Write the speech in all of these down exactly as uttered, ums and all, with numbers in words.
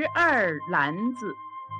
二篮子。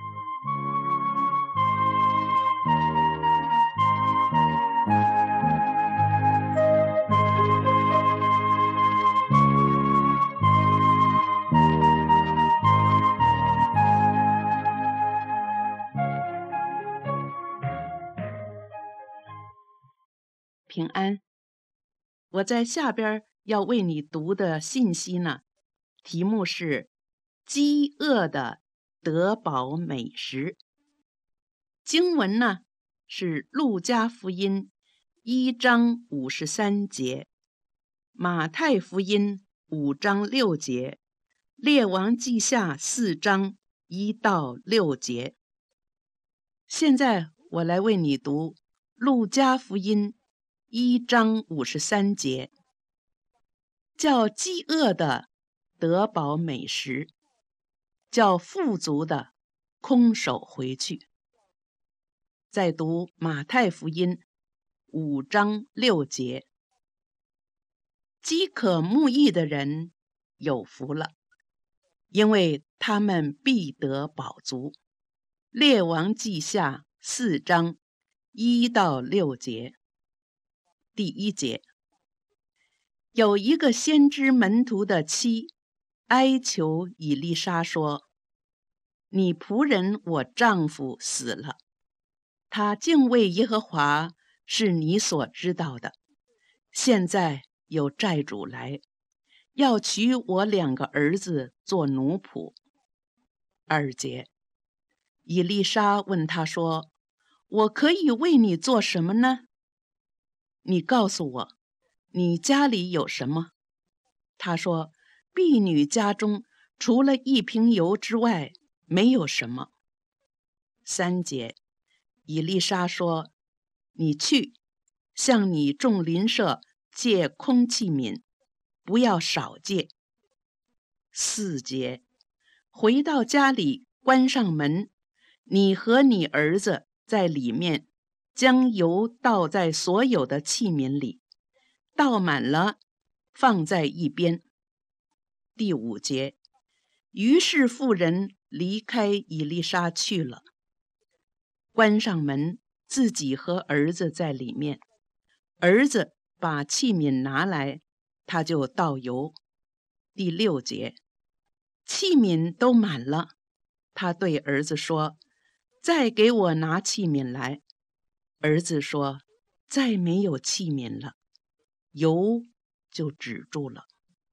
平安，我在下边要为你读的信息呢，题目是饥饿的得饱美食。经文呢是路加福音一章五十三节，马太福音五章六节，列王记下四章一到六节。现在我来为你读路加福音一章五十三节，叫饥饿的得饱美食，叫富足的空手回去。再读马太福音五章六节，饥渴慕义的人有福了，因为他们必得饱足。列王记下四章一到六节。第一节，有一个先知门徒的妻哀求以利沙说：你仆人我丈夫死了，他敬畏耶和华是你所知道的，现在有债主来，要娶我两个儿子做奴仆。二节，以利沙问他说：我可以为你做什么呢？你告诉我，你家里有什么？他说：婢女家中除了一瓶油之外，没有什么。三节，以利沙说：你去，向你众邻舍借空器皿，不要少借。四节，回到家里关上门，你和你儿子在里面将油倒在所有的器皿里，倒满了放在一边。第五节，于是妇人离开以利沙去了，关上门，自己和儿子在里面。儿子把器皿拿来，他就倒油。第六节，器皿都满了，他对儿子说：再给我拿器皿来。儿子说：再没有器皿了，油就止住了。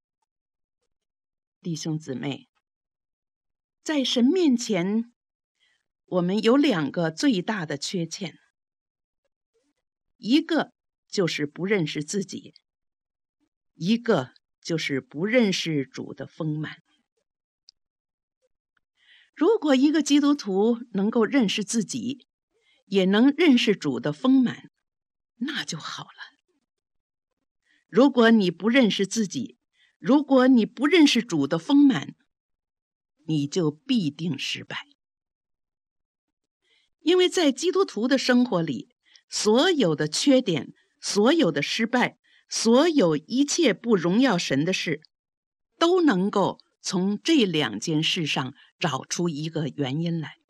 弟兄姊妹，在神面前，我们有两个最大的缺陷，一个就是不认识自己，一个就是不认识主的丰满。如果一个基督徒能够认识自己，也能认识主的丰满，那就好了。如果你不认识自己，如果你不认识主的丰满，你就必定失败。因为在基督徒的生活里，所有的缺点，所有的失败，所有一切不荣耀神的事，都能够从这两件事上找出一个原因来。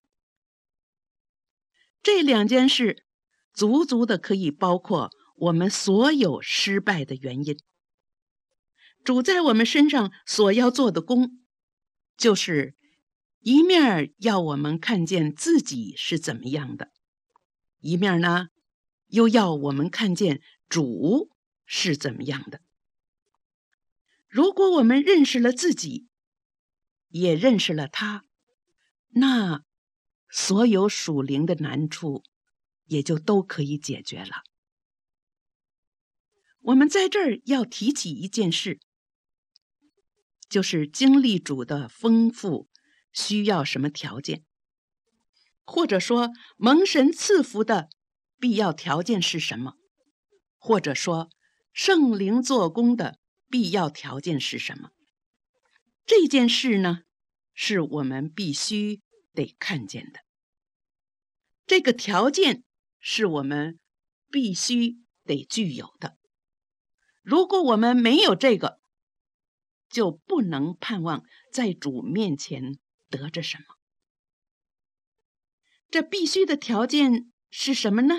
这两件事足足的可以包括我们所有失败的原因。主在我们身上所要做的工，就是一面要我们看见自己是怎么样的，一面呢，又要我们看见主是怎么样的。如果我们认识了自己，也认识了他，那所有属灵的难处也就都可以解决了。我们在这儿要提起一件事，就是经历主的丰富需要什么条件，或者说蒙神赐福的必要条件是什么，或者说圣灵做工的必要条件是什么。这件事呢，是我们必须得看见的。这个条件是我们必须得具有的。如果我们没有这个，就不能盼望在主面前得着什么。这必须的条件是什么呢？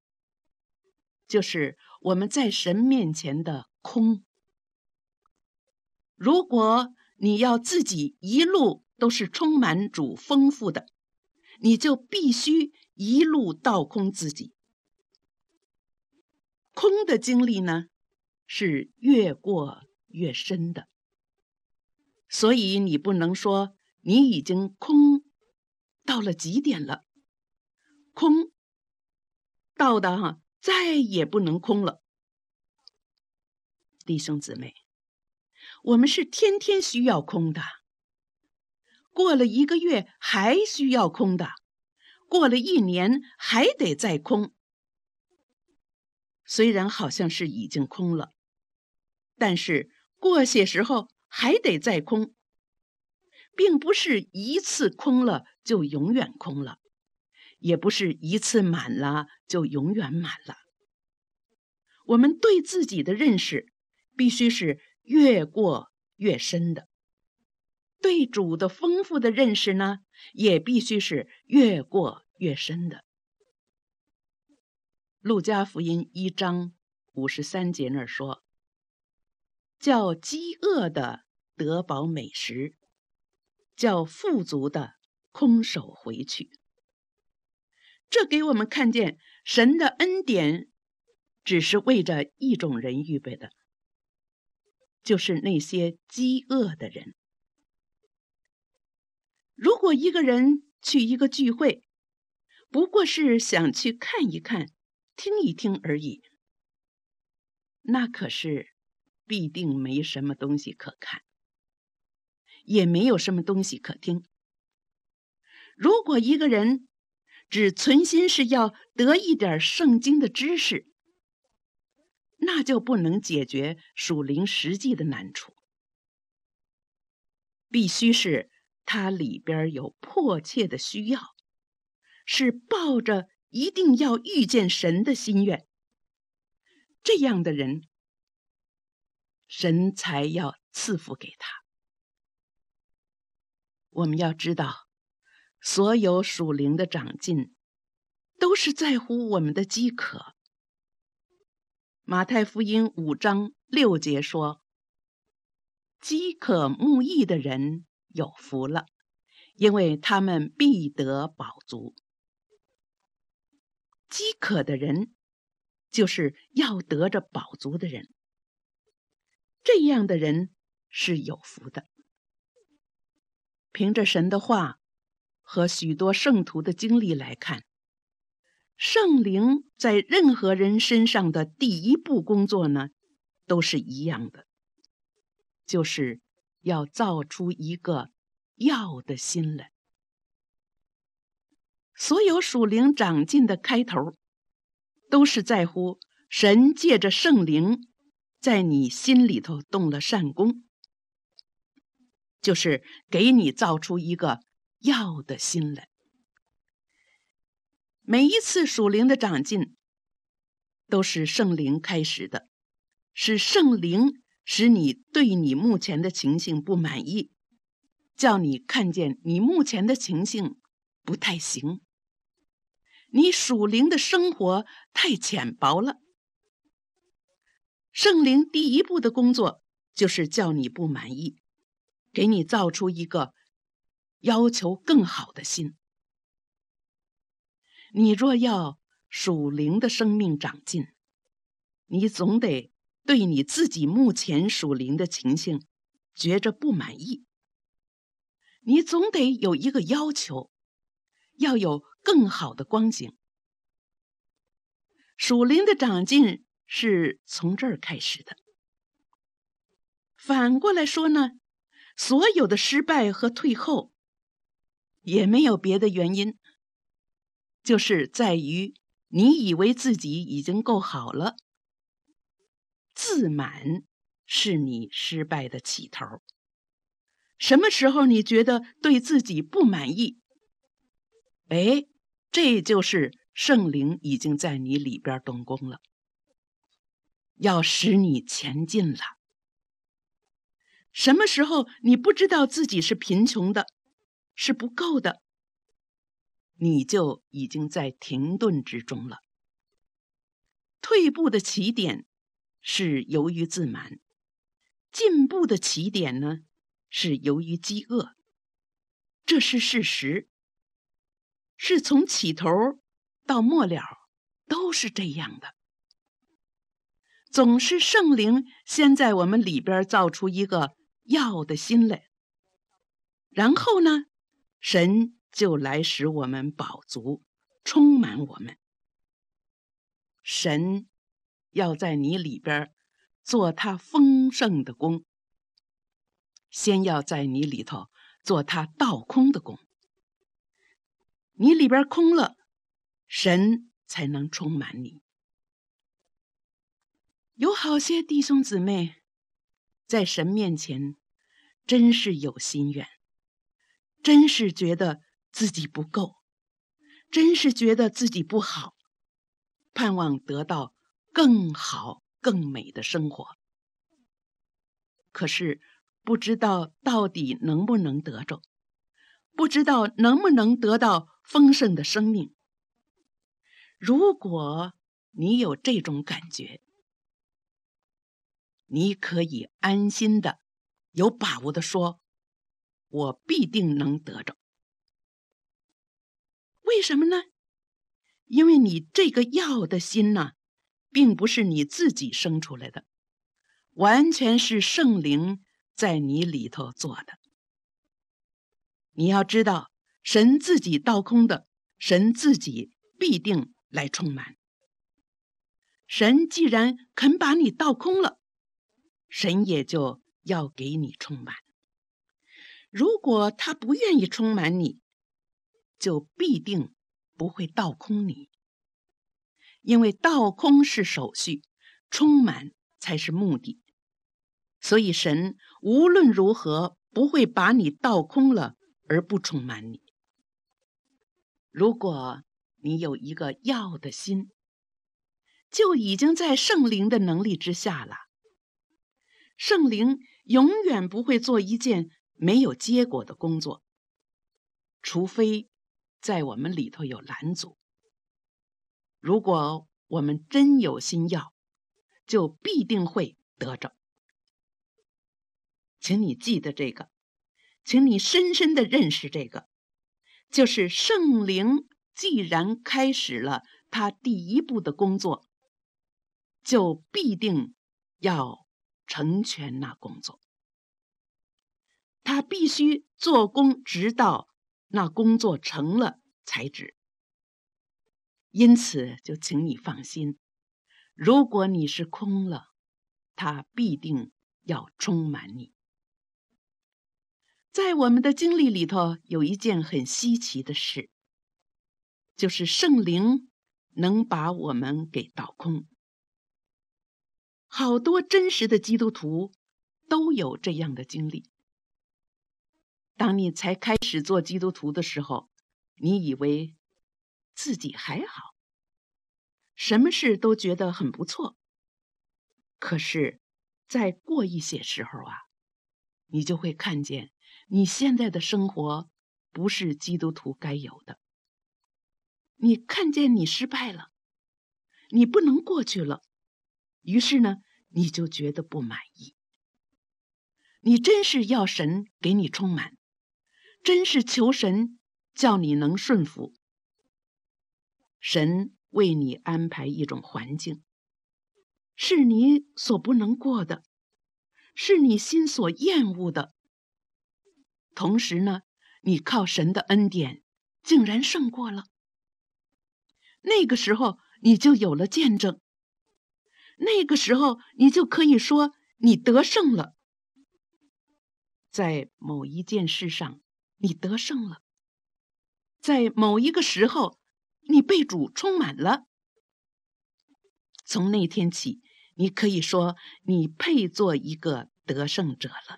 就是我们在神面前的空。如果你要自己一路都是充满主丰富的，你就必须一路倒空自己。空的经历呢，是越过越深的。所以你不能说你已经空到了极点了，空到的哈，再也不能空了。弟兄姊妹，我们是天天需要空的，过了一个月还需要空的，过了一年还得再空。虽然好像是已经空了，但是过些时候还得再空，并不是一次空了就永远空了，也不是一次满了就永远满了。我们对自己的认识必须是越过越深的，对主的丰富的认识呢，也必须是越过越深的。路加福音一章五十三节那儿说，叫饥饿的得饱美食，叫富足的空手回去。这给我们看见神的恩典只是为着一种人预备的，就是那些饥饿的人。如果一个人去一个聚会，不过是想去看一看、听一听而已，那可是必定没什么东西可看，也没有什么东西可听。如果一个人只存心是要得一点圣经的知识，那就不能解决属灵实际的难处。必须是他里边有迫切的需要，是抱着一定要遇见神的心愿，这样的人，神才要赐福给他。我们要知道，所有属灵的长进都是在乎我们的饥渴。马太福音五章六节说，饥渴慕义的人有福了，因为他们必得饱足。饥渴的人就是要得着饱足的人，这样的人是有福的。凭着神的话和许多圣徒的经历来看，圣灵在任何人身上的第一步工作呢，都是一样的，就是要造出一个要的心来。所有属灵长进的开头，都是在乎神借着圣灵在你心里头动了善功，就是给你造出一个要的心来。每一次属灵的长进都是圣灵开始的，是圣灵使你对你目前的情形不满意，叫你看见你目前的情形不太行，你属灵的生活太浅薄了。圣灵第一步的工作就是叫你不满意，给你造出一个要求更好的心。你若要属灵的生命长进，你总得对你自己目前属灵的情形觉着不满意，你总得有一个要求，要有更好的光景。属灵的长进是从这儿开始的。反过来说呢，所有的失败和退后也没有别的原因，就是在于你以为自己已经够好了。自满是你失败的起头。什么时候你觉得对自己不满意，哎，这就是圣灵已经在你里边动工了，要使你前进了。什么时候你不知道自己是贫穷的， 是不够的，你就已经在停顿之中了。退步的起点是由于自满，进步的起点呢，是由于饥饿。这是事实，是从起头到末了都是这样的。总是圣灵先在我们里边造出一个要的心来，然后呢，神就来使我们饱足，充满我们。神要在你里边做他丰盛的工，先要在你里头做他倒空的工。你里边空了，神才能充满你。有好些弟兄姊妹在神面前真是有心愿，真是觉得自己不够，真是觉得自己不好，盼望得到更好更美的生活，可是不知道到底能不能得着，不知道能不能得到丰盛的生命。如果你有这种感觉，你可以安心的、有把握的说，我必定能得着。为什么呢？因为你这个要的心呢，并不是你自己生出来的，完全是圣灵在你里头做的。你要知道，神自己倒空的，神自己必定来充满。神既然肯把你倒空了，神也就要给你充满。如果他不愿意充满你，就必定不会倒空你。因为倒空是手续，充满才是目的。所以神无论如何不会把你倒空了而不充满你。如果你有一个要的心，就已经在圣灵的能力之下了。圣灵永远不会做一件没有结果的工作，除非在我们里头有拦阻。如果我们真有心要，就必定会得着。请你记得这个，请你深深的认识这个，就是圣灵既然开始了他第一步的工作，就必定要成全那工作。他必须做工，直到那工作成了才止。因此，就请你放心，如果你是空了，他必定要充满你。在我们的经历里头，有一件很稀奇的事，就是圣灵能把我们给倒空。好多真实的基督徒都有这样的经历。当你才开始做基督徒的时候，你以为自己还好，什么事都觉得很不错。可是再过一些时候啊，你就会看见你现在的生活不是基督徒该有的。你看见你失败了，你不能过去了，于是呢，你就觉得不满意。你真是要神给你充满，真是求神叫你能顺服。神为你安排一种环境，是你所不能过的，是你心所厌恶的。同时呢，你靠神的恩典竟然胜过了。那个时候你就有了见证，那个时候你就可以说你得胜了。在某一件事上你得胜了，在某一个时候你被主充满了。从那天起，你可以说你配做一个得胜者了。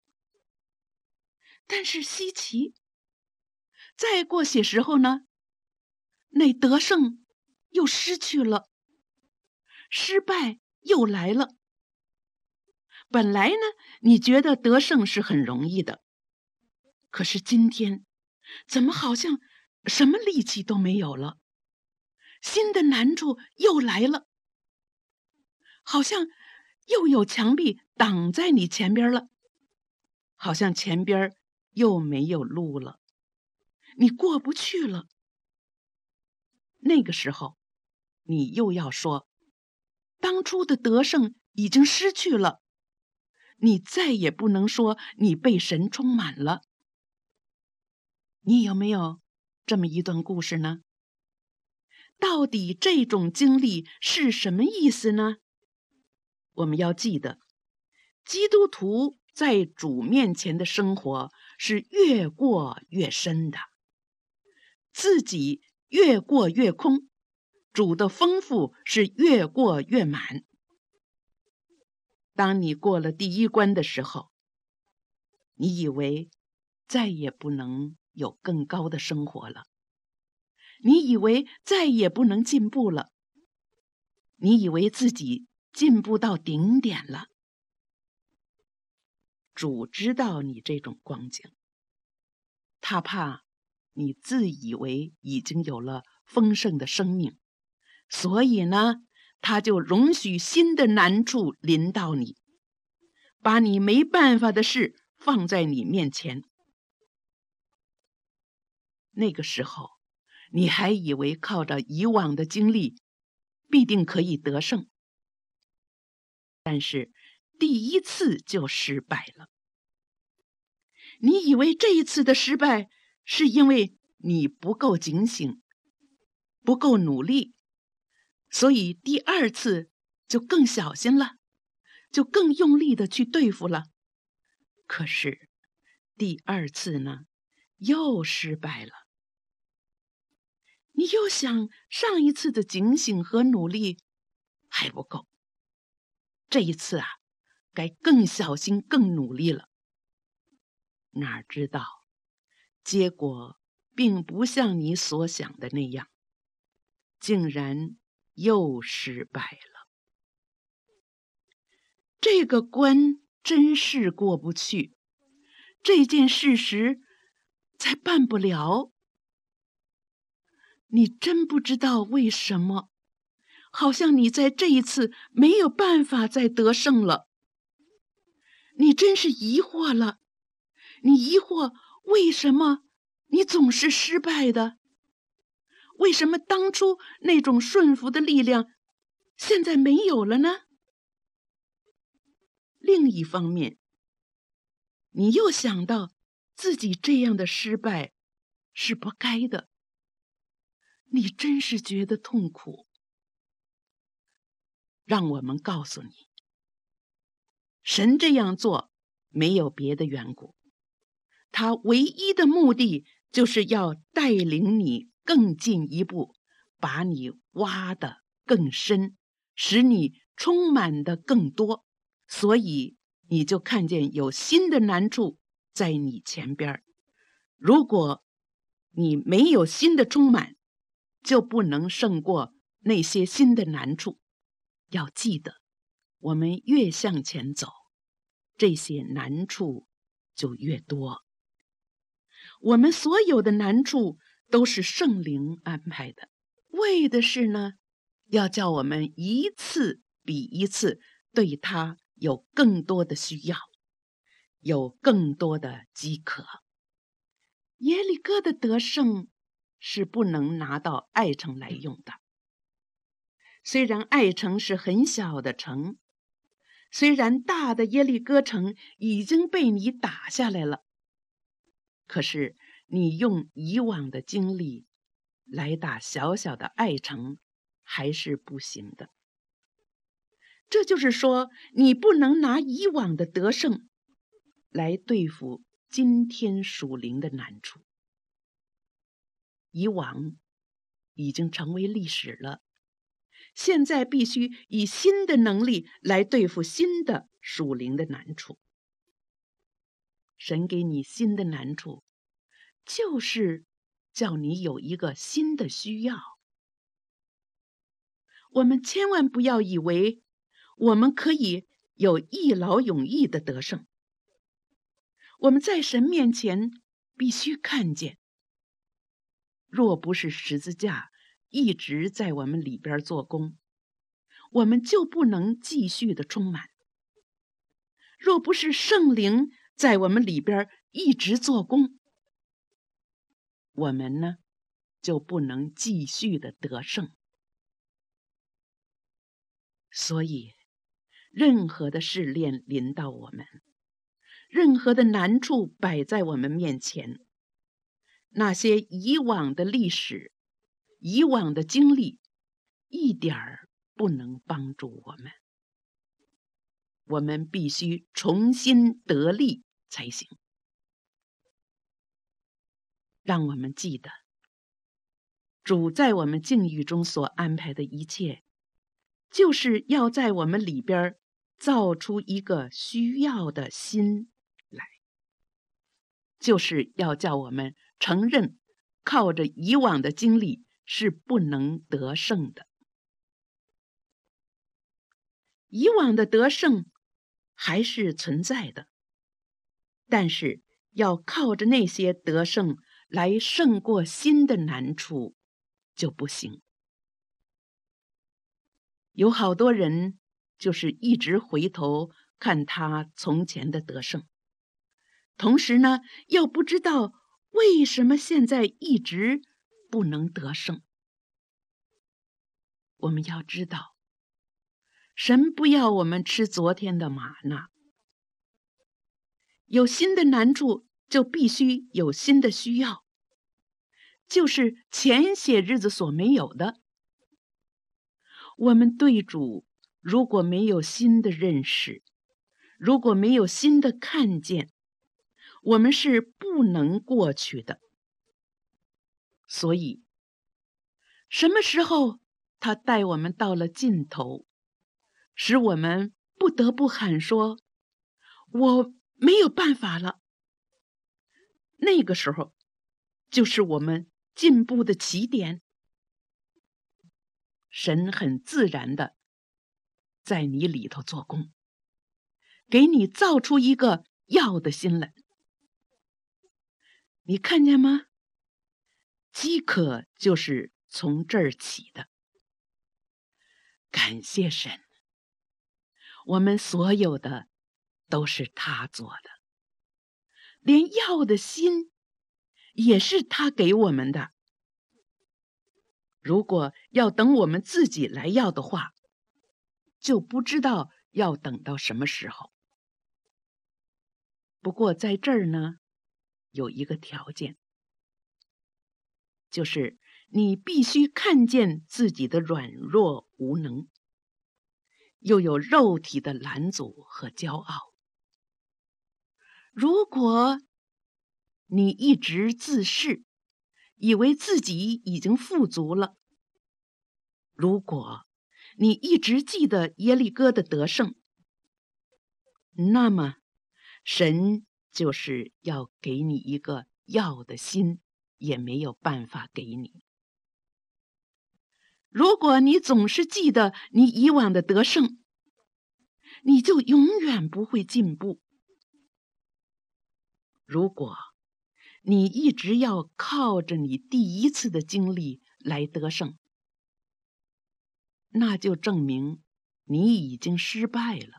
但是稀奇，再过些时候呢，那得胜又失去了，失败又来了。本来呢，你觉得得胜是很容易的，可是今天怎么好像什么力气都没有了？新的难处又来了，好像又有墙壁挡在你前边了，好像前边又没有路了，你过不去了。那个时候，你又要说，当初的得胜已经失去了，你再也不能说你被神充满了。你有没有这么一段故事呢？到底这种经历是什么意思呢？我们要记得，基督徒在主面前的生活是越过越深的，自己越过越空，主的丰富是越过越满。当你过了第一关的时候，你以为再也不能有更高的生活了，你以为再也不能进步了，你以为自己进步到顶点了。主知道你这种光景，他怕你自以为已经有了丰盛的生命，所以呢，他就容许新的难处临到你，把你没办法的事放在你面前。那个时候，你还以为靠着以往的经历必定可以得胜，但是第一次就失败了。你以为这一次的失败是因为你不够警醒，不够努力，所以第二次就更小心了，就更用力的去对付了。可是第二次呢，又失败了。你又想上一次的警醒和努力还不够，这一次啊，该更小心更努力了。哪知道结果并不像你所想的那样，竟然又失败了。这个关真是过不去，这件事实才办不了。你真不知道为什么，好像你在这一次没有办法再得胜了。你真是疑惑了，你疑惑为什么你总是失败的？为什么当初那种顺服的力量现在没有了呢？另一方面，你又想到自己这样的失败是不该的，你真是觉得痛苦。让我们告诉你，神这样做没有别的缘故，他唯一的目的就是要带领你更进一步，把你挖得更深，使你充满的更多，所以你就看见有新的难处在你前边。如果你没有新的充满，就不能胜过那些新的难处。要记得，我们越向前走，这些难处就越多。我们所有的难处都是圣灵安排的，为的是呢，要叫我们一次比一次对他有更多的需要，有更多的饥渴。耶利哥的得胜是不能拿到爱城来用的。虽然爱城是很小的城，虽然大的耶利哥城已经被你打下来了，可是你用以往的经历来打小小的爱城还是不行的。这就是说，你不能拿以往的得胜来对付今天属灵的难处。以往已经成为历史了，现在必须以新的能力来对付新的属灵的难处。神给你新的难处，就是叫你有一个新的需要。我们千万不要以为我们可以有一劳永逸的得胜。我们在神面前必须看见， 若不是十字架一直在我们里边做工，我们就不能继续的充满；若不是圣灵在我们里边一直做工，我们呢就不能继续的得胜。所以任何的试炼临到我们，任何的难处摆在我们面前，那些以往的历史、以往的经历一点儿不能帮助我们，我们必须重新得力才行。让我们记得，主在我们境遇中所安排的一切，就是要在我们里边造出一个需要的心来，就是要叫我们承认靠着以往的经历是不能得胜的。以往的得胜还是存在的，但是要靠着那些得胜来胜过新的难处就不行。有好多人就是一直回头看他从前的得胜，同时呢，又不知道为什么现在一直不能得胜。我们要知道，神不要我们吃昨天的玛纳，有新的难处就必须有新的需要，就是前些日子所没有的。我们对主如果没有新的认识，如果没有新的看见，我们是不能过去的。所以什么时候他带我们到了尽头，使我们不得不喊说，我没有办法了，那个时候就是我们进步的起点。神很自然的在你里头做工，给你造出一个要的心来。你看见吗？饥渴就是从这儿起的。感谢神，我们所有的都是他做的，连要的心也是他给我们的。如果要等我们自己来要的话，就不知道要等到什么时候。不过在这儿呢，有一个条件，就是你必须看见自己的软弱无能，又有肉体的拦阻和骄傲。如果你一直自恃，以为自己已经富足了，如果你一直记得耶利哥的得胜，那么神就是要给你一个要的心，也没有办法给你。如果你总是记得你以往的得胜，你就永远不会进步。如果你一直要靠着你第一次的经历来得胜，那就证明你已经失败了。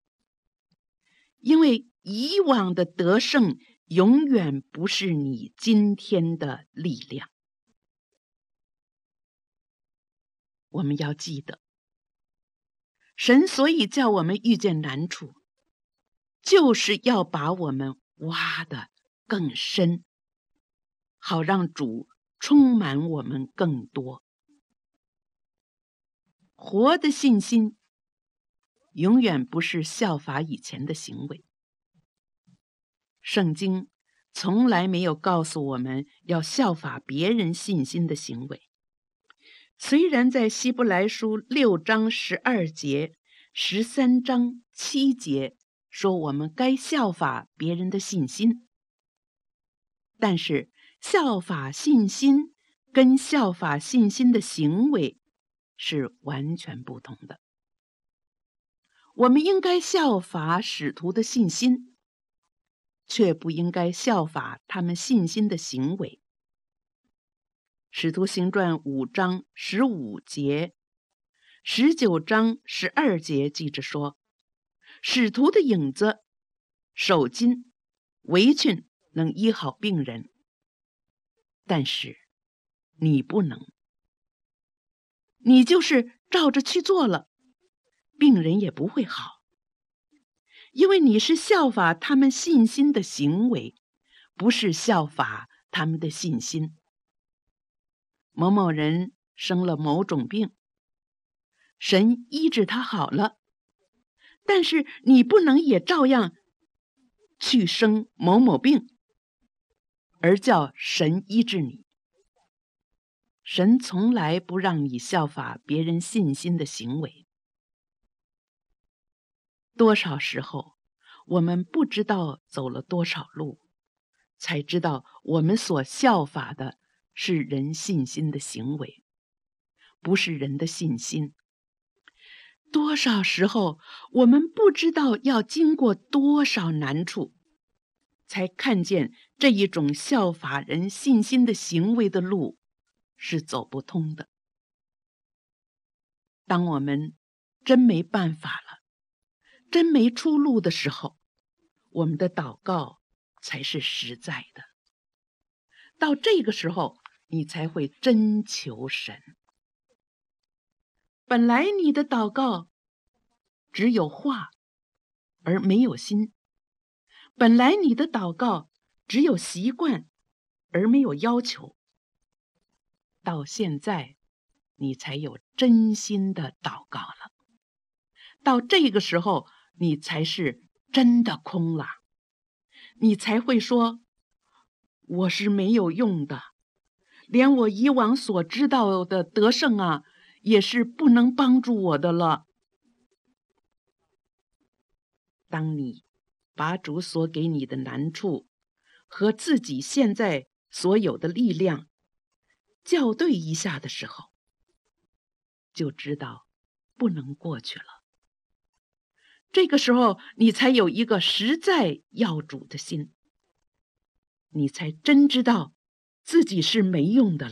因为以往的得胜永远不是你今天的力量。我们要记得，神所以叫我们遇见难处，就是要把我们挖得更深，好让主充满我们更多。活的信心永远不是效法以前的行为。圣经从来没有告诉我们要效法别人信心的行为。虽然在希伯来书六章十二节、十三章七节说我们该效法别人的信心，但是效法信心跟效法信心的行为是完全不同的。我们应该效法使徒的信心，却不应该效法他们信心的行为。 使徒行传五章十五节、十九章十二节记着说，使徒的影子、手巾、围裙能医好病人，但是你不能。你就是照着去做了，病人也不会好，因为你是效法他们信心的行为，不是效法他们的信心。某某人生了某种病，神医治他好了，但是你不能也照样去生某某病，而叫神医治你。神从来不让你效法别人信心的行为。多少时候，我们不知道走了多少路，才知道我们所效法的是人信心的行为，不是人的信心。多少时候，我们不知道要经过多少难处，才看见这一种效法人信心的行为的路是走不通的。当我们真没办法了，真没出路的时候，我们的祷告才是实在的。到这个时候，你才会真求神。本来你的祷告只有话而没有心，本来你的祷告只有习惯而没有要求，到现在你才有真心的祷告了。到这个时候，你才是真的空了，你才会说，我是没有用的，连我以往所知道的得胜啊，也是不能帮助我的了。当你把主所给你的难处和自己现在所有的力量校对一下的时候，就知道不能过去了。这个时候，你才有一个实在要主的心，你才真知道自己是没用的了。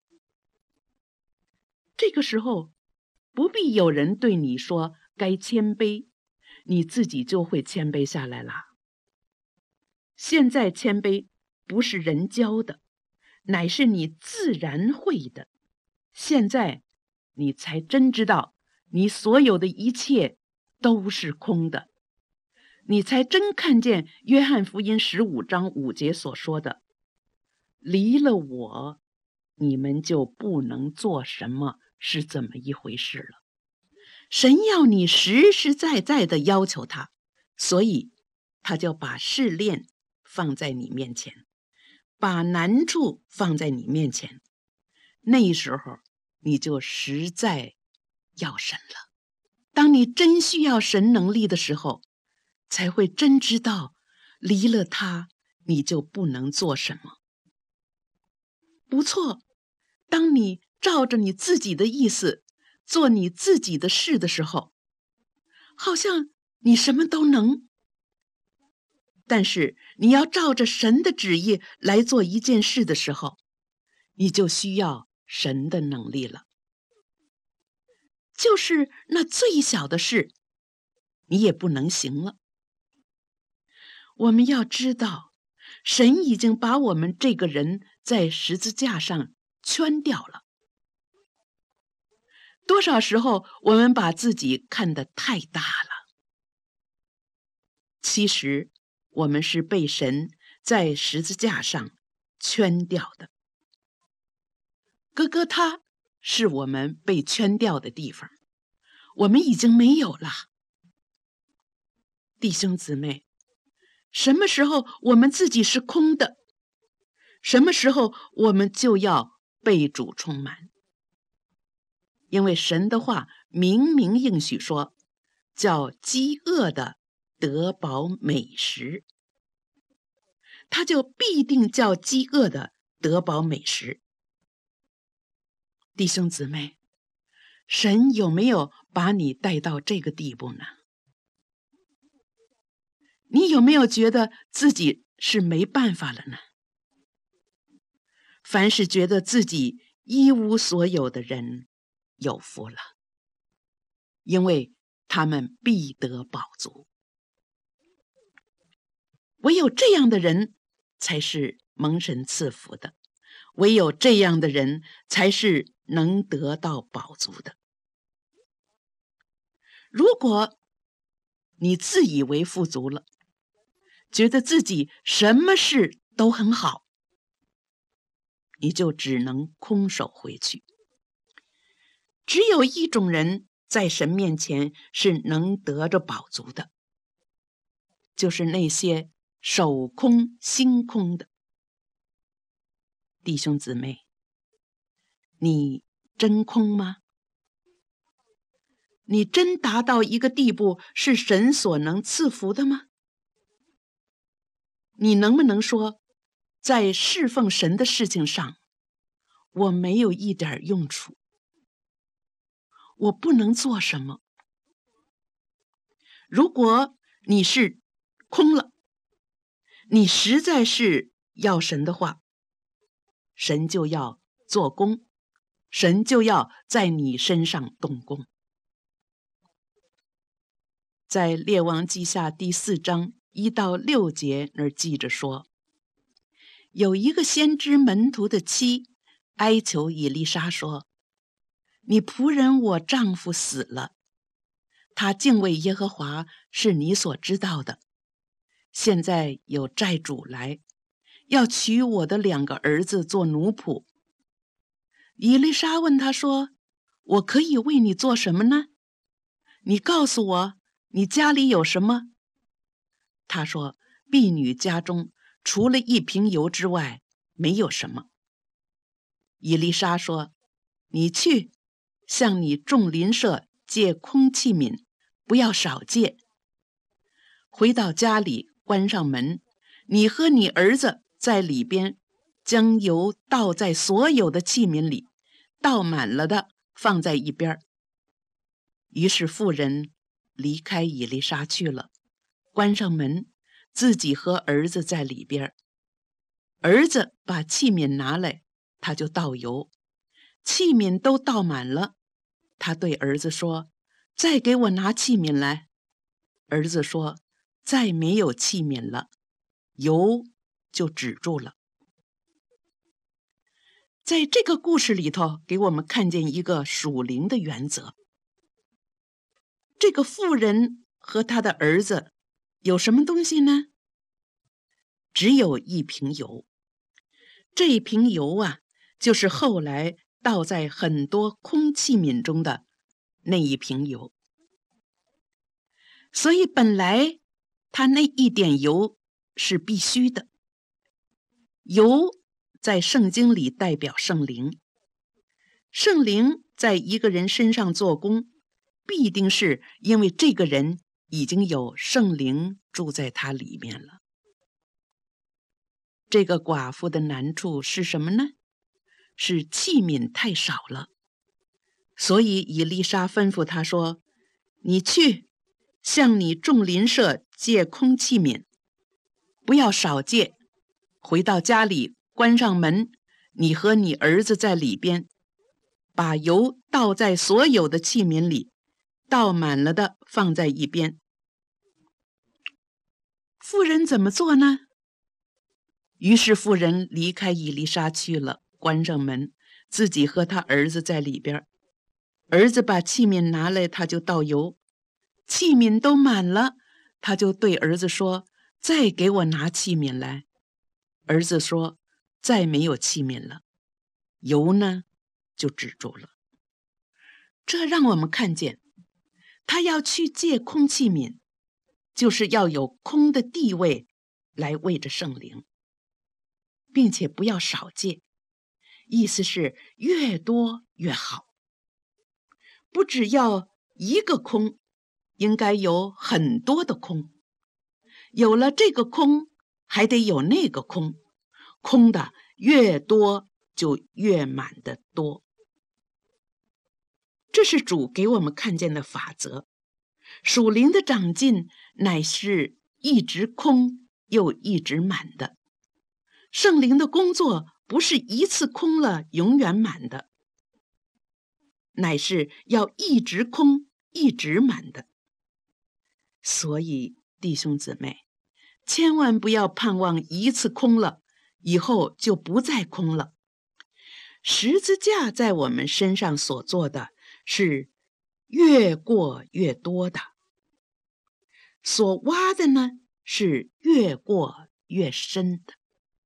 这个时候，不必有人对你说该谦卑，你自己就会谦卑下来了。现在谦卑不是人教的，乃是你自然会的。现在你才真知道，你所有的一切都是空的，你才真看见约翰福音十五章五节所说的，离了我，你们就不能做什么，是怎么一回事了。神要你实实在在的要求他，所以他就把试炼放在你面前，把难处放在你面前，那时候你就实在要神了。当你真需要神能力的时候，才会真知道离了他你就不能做什么。不错，当你照着你自己的意思做你自己的事的时候，好像你什么都能。但是你要照着神的旨意来做一件事的时候，你就需要神的能力了。就是那最小的事，你也不能行了。我们要知道，神已经把我们这个人在十字架上圈掉了。多少时候我们把自己看得太大了，其实我们是被神在十字架上圈掉的。哥哥他是我们被圈掉的地方，我们已经没有了。弟兄姊妹，什么时候我们自己是空的，什么时候我们就要被主充满。因为神的话明明应许说，叫饥饿的得饱美食，他就必定叫饥饿的得饱美食。弟兄姊妹，神有没有把你带到这个地步呢？你有没有觉得自己是没办法了呢？ 凡是觉得自己一无所有的人有福了，因为他们必得饱足。唯有这样的人才是蒙神赐福的，唯有这样的人才是能得到饱足的。如果你自以为富足了，觉得自己什么事都很好，你就只能空手回去。只有一种人在神面前是能得着饱足的，就是那些手空心空的弟兄姊妹。你真空吗？你真达到一个地步是神所能赐福的吗？你能不能说，在侍奉神的事情上，我没有一点用处，我不能做什么？如果你是空了，你实在是要神的话，神就要做工，神就要在你身上动工。在列王记下第四章一到六节那儿记着说，有一个先知门徒的妻哀求以利沙说，你仆人我丈夫死了，他敬畏耶和华是你所知道的，现在有债主来，要娶我的两个儿子做奴仆。以利沙问他说，我可以为你做什么呢？你告诉我，你家里有什么？他说，婢女家中除了一瓶油之外没有什么。以利沙说，你去向你众邻舍借空器皿，不要少借。回到家里关上门，你和你儿子在里边将油倒在所有的器皿里，倒满了的放在一边。于是妇人离开以利沙去了，关上门，自己和儿子在里边。儿子把器皿拿来，他就倒油，器皿都倒满了。他对儿子说，再给我拿器皿来。儿子说，再没有器皿了，油就止住了。在这个故事里头，给我们看见一个属灵的原则。这个妇人和他的儿子有什么东西呢？只有一瓶油。这一瓶油啊，就是后来倒在很多空器皿中的那一瓶油。所以本来他那一点油是必须的。油在圣经里代表圣灵，圣灵在一个人身上做工，必定是因为这个人已经有圣灵住在他里面了。这个寡妇的难处是什么呢？是器皿太少了。所以以利沙吩咐他说，你去向你众邻舍借空器皿，不要少借。回到家里关上门，你和你儿子在里边，把油倒在所有的器皿里，倒满了的放在一边。妇人怎么做呢？于是妇人离开以利沙去了，关上门，自己和他儿子在里边。儿子把器皿拿来，他就倒油，器皿都满了，他就对儿子说，再给我拿器皿来。儿子说，再没有器皿了，油呢就止住了。这让我们看见，他要去借空器皿，就是要有空的地位来为着圣灵，并且不要少借，意思是越多越好。不只要一个空，应该有很多的空。有了这个空，还得有那个空，空的越多就越满的多。这是主给我们看见的法则。属灵的长进乃是一直空又一直满的。圣灵的工作不是一次空了永远满的，乃是要一直空一直满的。所以弟兄姊妹，千万不要盼望一次空了以后就不再空了。十字架在我们身上所做的是越过越多的，所挖的呢是越过越深的。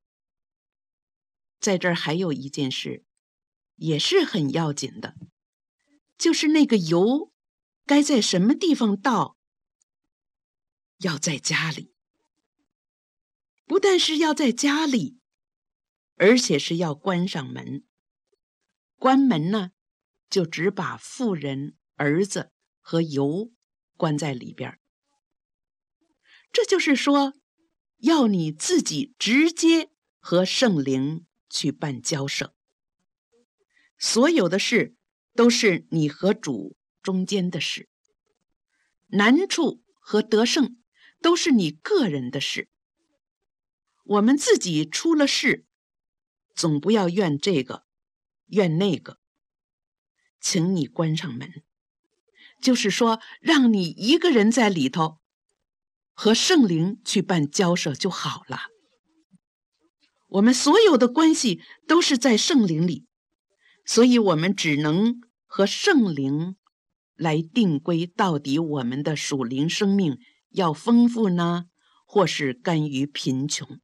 在这儿还有一件事也是很要紧的，就是那个油该在什么地方倒？要在家里。不但是要在家里，而且是要关上门。关门呢，就只把妇人、儿子和油关在里边。这就是说，要你自己直接和圣灵去办交涉。所有的事都是你和主中间的事，难处和得胜都是你个人的事。我们自己出了事，总不要怨这个怨那个，请你关上门，就是说让你一个人在里头和圣灵去办交涉就好了。我们所有的关系都是在圣灵里，所以我们只能和圣灵来定规，到底我们的属灵生命要丰富呢，或是甘于贫穷。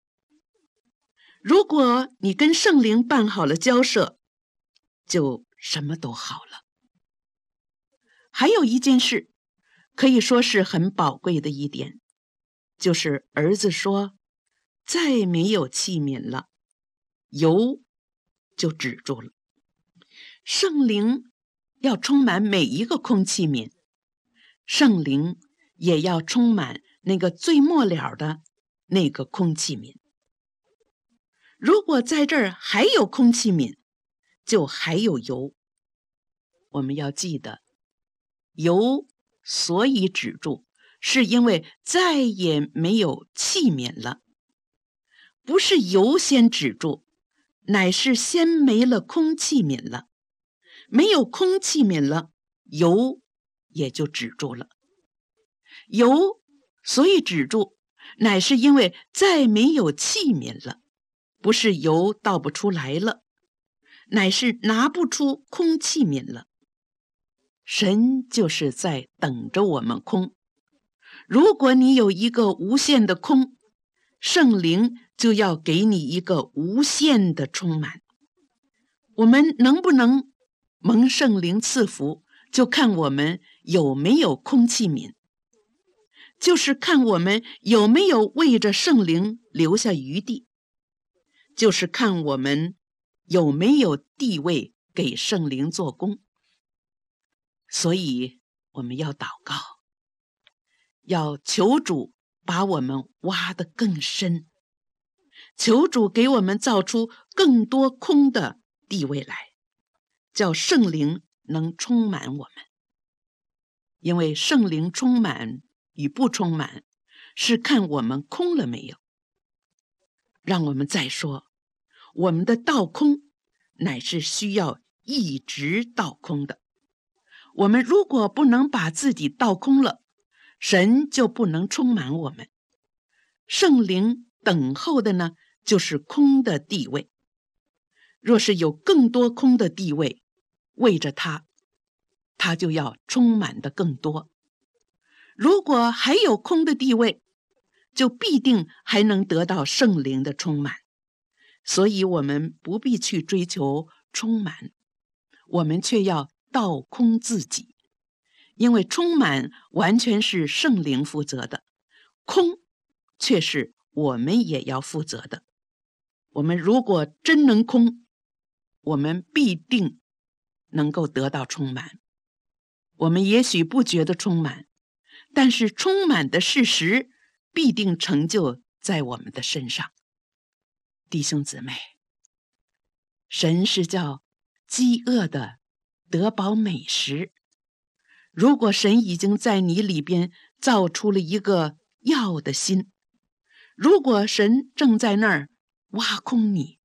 如果你跟圣灵办好了交涉，就什么都好了。还有一件事可以说是很宝贵的一点，就是儿子说再没有器皿了，油就止住了。圣灵要充满每一个空器皿，圣灵也要充满那个最末了的那个空器皿。如果在这儿还有空器皿，就还有油。我们要记得，油所以止住，是因为再也没有器皿了。不是油先止住，乃是先没了空器皿了。没有空器皿了，油也就止住了。油所以止住，乃是因为再没有器皿了。不是油倒不出来了，乃是拿不出空器皿了。神就是在等着我们空。如果你有一个无限的空，圣灵就要给你一个无限的充满。我们能不能蒙圣灵赐福，就看我们有没有空器皿，就是看我们有没有为着圣灵留下余地，就是看我们有没有地位给圣灵做工。所以我们要祷告，要求主把我们挖得更深，求主给我们造出更多空的地位来，叫圣灵能充满我们。因为圣灵充满与不充满，是看我们空了没有。让我们再说，我们的倒空乃是需要一直倒空的。我们如果不能把自己倒空了，神就不能充满我们。圣灵等候的呢，就是空的地位。若是有更多空的地位为着他，他就要充满的更多。如果还有空的地位，就必定还能得到圣灵的充满。所以我们不必去追求充满，我们却要倒空自己。因为充满完全是圣灵负责的，空却是我们也要负责的。我们如果真能空，我们必定能够得到充满。我们也许不觉得充满，但是充满的事实必定成就在我们的身上。弟兄姊妹，神是叫饥饿的得饱美食。如果神已经在你里边造出了一个要的心，如果神正在那儿挖空你，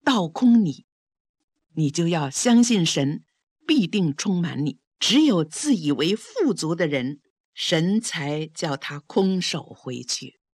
倒空你，你就要相信神必定充满你。只有自以为富足的人，神才叫他空手回去。